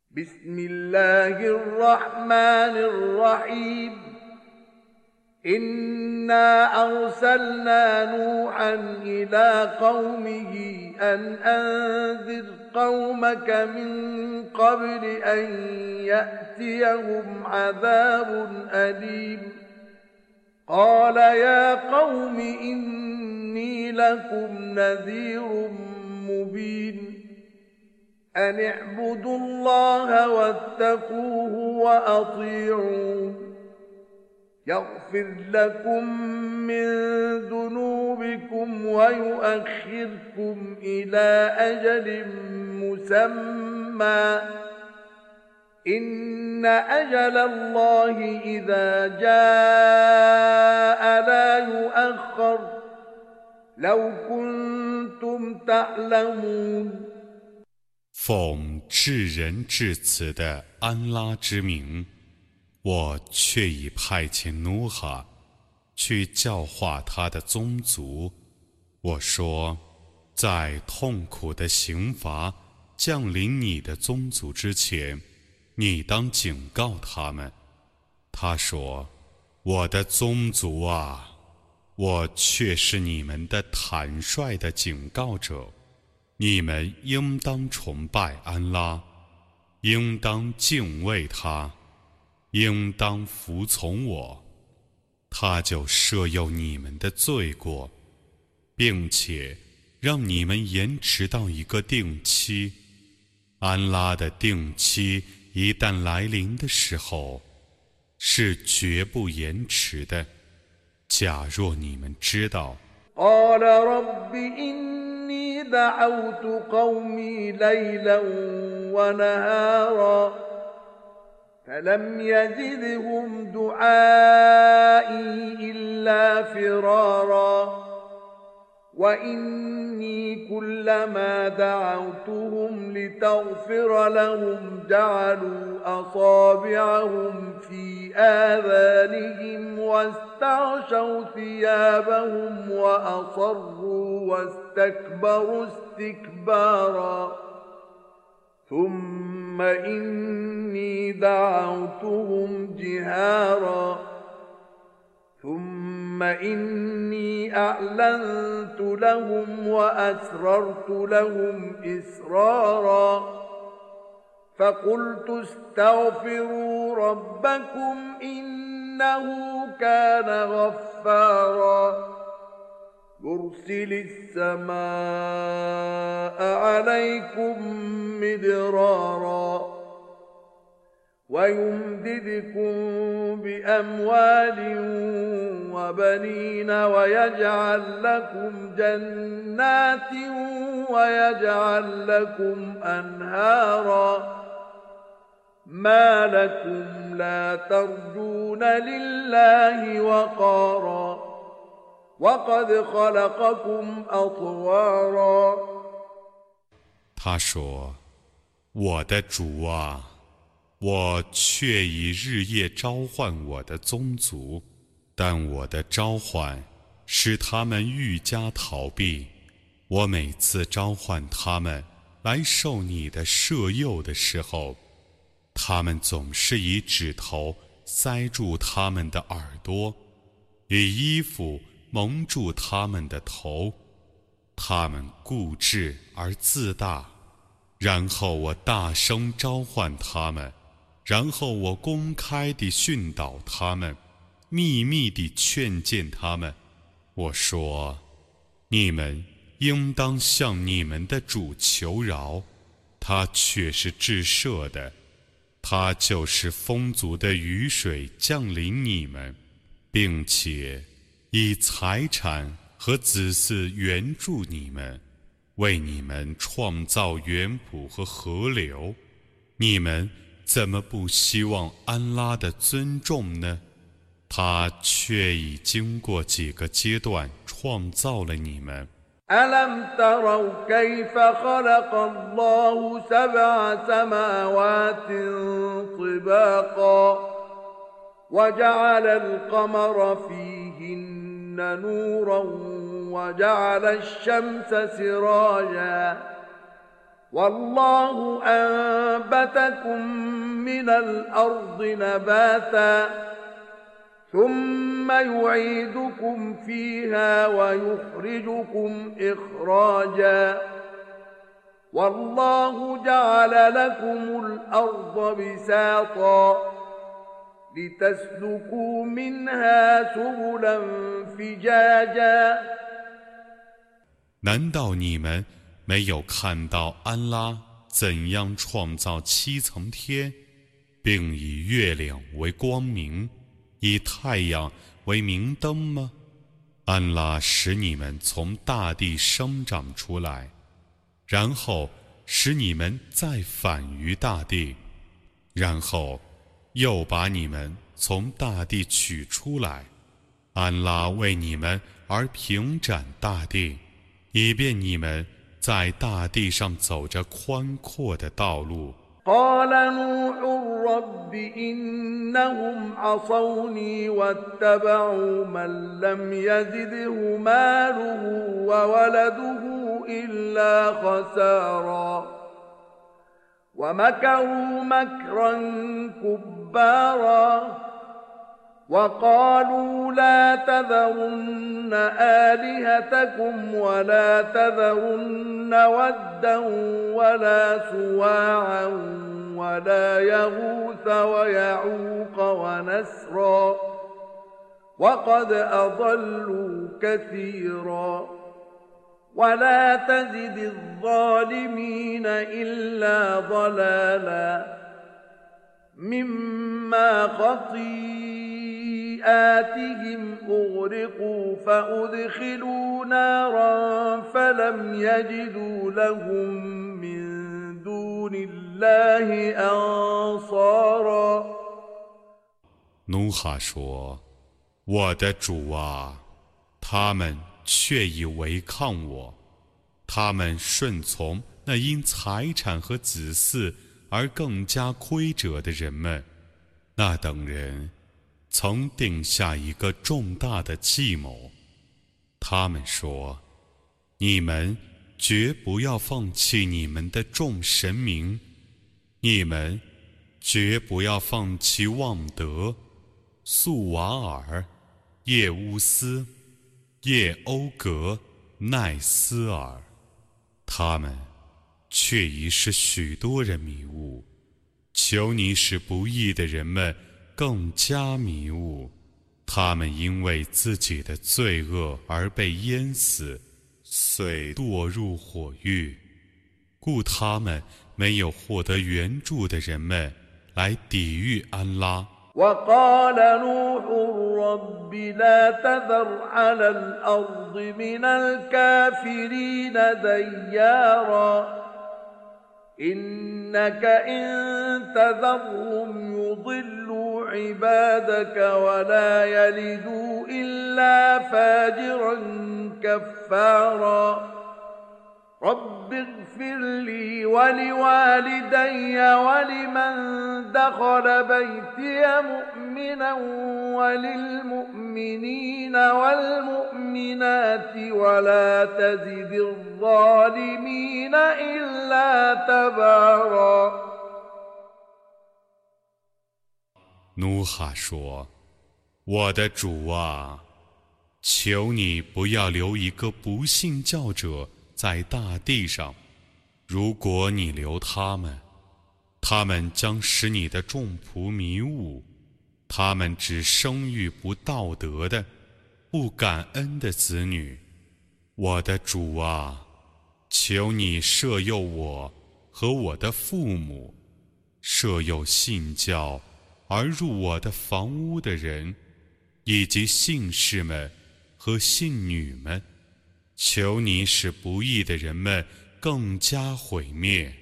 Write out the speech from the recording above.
بسم الله الرحمن الرحيم إنا أرسلنا نوحا إلى قومه أن أنذر قومك من قبل أن يأتيهم عذاب أليم قال يا قوم إني لكم نذير مبين أن اعبدوا الله واتقوه وأطيعون يغفر لكم من ذنوبكم ويؤخركم إلى أجل مسمى إن أجل الله إذا جاء لا يؤخر لو كنتم تعلمون 奉至仁至慈的安拉之名，我却已派遣努哈去教化他的宗族。我说，在痛苦的刑罚降临你的宗族之前，你当警告他们。他说，我的宗族啊，我却是你们的坦率的警告者。你们应当崇拜安拉，应当敬畏他，应当服从我，他就赦宥你们的罪过，并且让你们延迟到一个定期。安拉的定期一旦来临的时候，是绝不延迟的。假若你们知道。 إني دعوت قومي ليلا ونهارا فلم يزدهم دعائي إلا فرارا وإني كلما دعوتهم لتغفر لهم جعلوا أصابعهم في آذانهم واستغشوا ثيابهم وأصروا واستكبروا استكبارا ثم إني دعوتهم جهارا ثم إني أعلنت لهم وأسررت لهم إسرارا فقلت استغفروا ربكم إنه كان غفارا يرسل السماء عليكم مدرارا ويمددكم بأموال وبنين ويجعل لكم جنات ويجعل لكم أنهارا ما لكم لا ترجون لله وقارا وقد خلقكم أطوارا 他说，我的主啊，我却已日夜召唤我的宗族，但我的召唤使他们愈加逃避。我每次召唤他们来受你的赦宥的时候，他们总是以指头塞住他们的耳朵，以衣服蒙住他们的头。他们固执而自大，然后我大声召唤他们，然后我公开地训导他们，秘密地劝谏他们。我说，你们应当向你们的主求饶，他却是至赦的，他就是丰足的雨水降临你们，并且以财产和子嗣援助你们，为你们创造园圃和河流。你们怎么不希望安拉的尊重呢？他却已经过几个阶段创造了你们。 ألم تروا كيف خلق الله سبع سماوات طباقا وجعل القمر فيهن نورا وجعل الشمس سراجا والله أنبت وأنبتكم من الأرض نباتا ثم يعيدكم فيها ويخرجكم إخراجا والله جعل لكم الأرض بساطا لتسلكوا منها سبلا فجاجا 难道你们没有看到安拉怎样创造7层天，并以月亮为光明，以太阳为明灯吗？安拉使你们从大地生长出来，然后使你们再返于大地，然后又把你们从大地取出来。安拉为你们而平展大地，以便你们在大地上走着宽阔的道路。 قال نوح رب إنهم عصوني واتبعوا من لم يزده ماله وولده إلا خسارا ومكروا مكرا كبارا وقالوا لا تذرن آلهتكم ولا تذرن ودا ولا سواعا ولا يغوث ويعوق ونسرا وقد أضلوا كثيرا ولا تزد الظالمين إلا ضلالا مما خطيئاتهم أغرقوا فأدخلوا نارا فلم يجدوا لهم من دون الله أنصارا 努哈说：“我的主啊，他们却已违抗我，他们顺从那因财产和子嗣而更加亏折的人们，那等人曾定下一个重大的计谋。他们说：你们绝不要放弃你们的众神明，你们绝不要放弃旺德、素瓦尔、叶乌斯、叶欧格、奈斯尔，他们却已使许多人迷雾，求你使不义的人们更加迷雾。他们因为自己的罪恶而被淹死，遂堕入火狱，故他们没有获得援助的人们来抵御安拉。 وقال نوح رب لا تذر على الأرض من الكافرين ديارا إنك إن تذرهم يضلوا عبادك ولا يلدوا إلا فاجرا كفارا رب اغفر لي ولوالدي ولمن دخل بيتي مؤمنا وللمؤمنين والمؤمنات ولا تزد الظالمين إلا تبارا 努哈说：我的主啊，求你不要留一个不信教者在大地上，如果你留他们，他们将使你的众仆迷雾，他们只生育不道德的、不感恩的子女。我的主啊，求你赦宥我和我的父母，赦宥信教而入我的房屋的人，以及信士们和信女们。求你使不义的人们更加毁灭。